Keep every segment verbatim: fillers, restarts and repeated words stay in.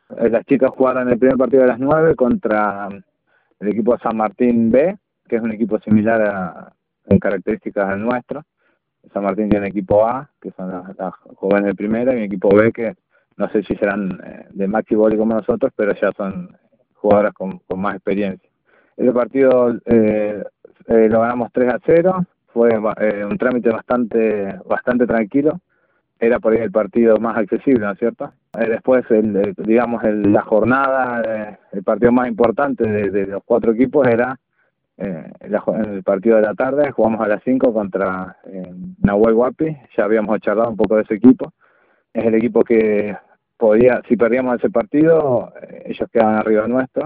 Eh, Las chicas jugaron el primer partido a las nueve contra el equipo San Martín B, que es un equipo similar a, en características al nuestro. San Martín tiene equipo A, que son las, las jóvenes de primera, y un equipo B que no sé si serán eh, de maxi volley como nosotros, pero ya son jugadoras con, con más experiencia. El partido eh, eh, lo ganamos tres a cero, fue eh, un trámite bastante bastante tranquilo, era por ahí el partido más accesible, ¿no es cierto? Eh, después, el, el, digamos, el, la jornada, eh, el partido más importante de, de los cuatro equipos era eh, la, el partido de la tarde. Jugamos a las cinco contra eh, Nahuel Huapi. Ya habíamos charlado un poco de ese equipo. Es el equipo que podía, si perdíamos ese partido, eh, ellos quedaban arriba nuestro.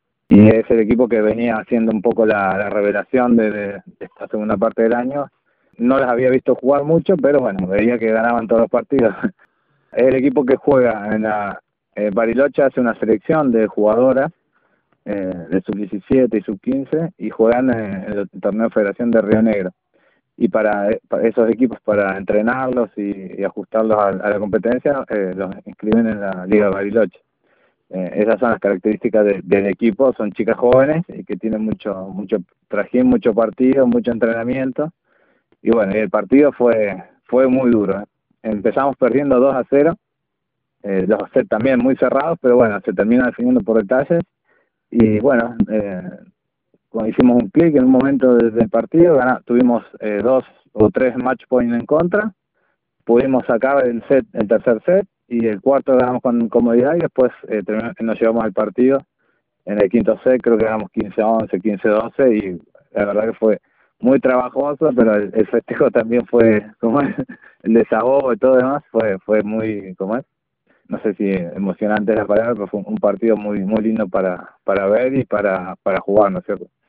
Y es el equipo que venía haciendo un poco la, la revelación de, de, de esta segunda parte del año. No las había visto jugar mucho, pero bueno, veía que ganaban todos los partidos. Es el equipo que juega en la... Eh, Bariloche hace una selección de jugadoras eh, de sub diecisiete y sub quince y juegan en el torneo Federación de Río Negro. Y para, para esos equipos, para entrenarlos y, y ajustarlos a, a la competencia, eh, los inscriben en la Liga Bariloche. Eh, esas son las características de, del equipo, son chicas jóvenes y que tienen mucho mucho trajín, mucho partido, mucho entrenamiento. Y bueno, el partido fue fue muy duro. ¿eh? Empezamos perdiendo dos a cero, eh, los sets también muy cerrados, pero bueno, se termina definiendo por detalles. Y bueno, eh, cuando hicimos un clic en un momento del partido, gana, tuvimos eh, dos o tres match points en contra, pudimos sacar el set, el tercer set, y el cuarto ganamos con comodidad, y después eh, nos llevamos al partido. En el quinto set creo que ganamos quince a once, quince a doce, y la verdad que fue muy trabajoso, pero el, el festejo también fue, como es, el desahogo y todo demás, fue fue muy, como es, no sé si emocionante es la palabra, pero fue un partido muy muy lindo para para ver y para para jugar, ¿no es cierto?